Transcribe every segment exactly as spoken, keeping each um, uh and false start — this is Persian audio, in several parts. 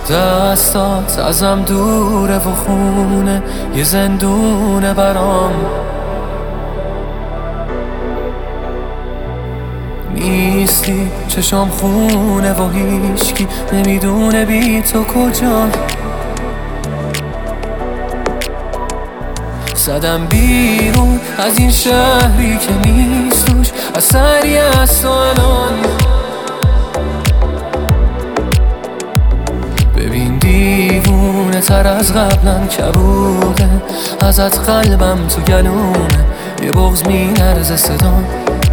دستات ازم دوره و خونه یه زندونه برام. نیستی چشام خونه و هیچکی نمیدونه بی تو کجا. زدم بیرون از این شهری که نیست توش اثری از تو الان. ببین دیوونه تر از قبلم کبوده ازت قلبم تو گلونه یه بغض میلرزه صدام.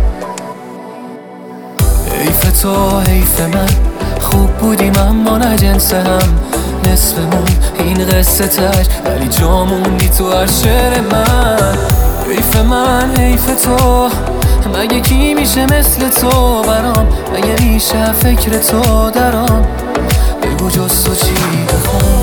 حیف تو حیف من خوب بودیم اما نه جنس هم نصفمون این قصه تش ولی جاموندی تو هر شعر من. حیف من حیف تو مگه کی میشه مثل تو برام مگه میشه فکر تو درام. بگو جز تو چی بخوام.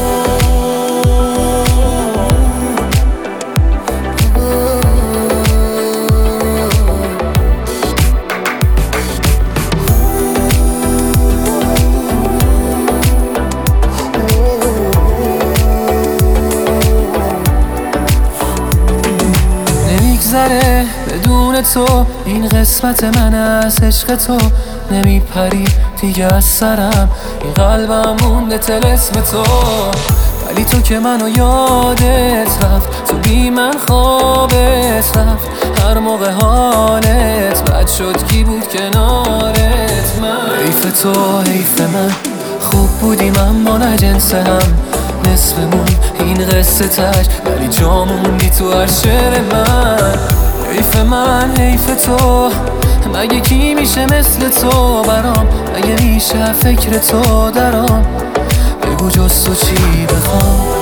نمیگذره بدون تو این قسمت من از عشق تو نمیپری دیگه از سرم این قلبم مونده طلسم تو. ولی تو که منو یادت رفت تو بی من خوابت رفت هر موقع حالت بد شد کی بود کنارت من. حیف تو حیف من خوب بودیم اما نه جنس هم نصفمون این قصه تش ولی جاموندی تو هر شعر من. حیف من حیف تو مگه کی میشه مثل تو برام مگه میشه فکر تو درام. بگو جز تو چی بخوام.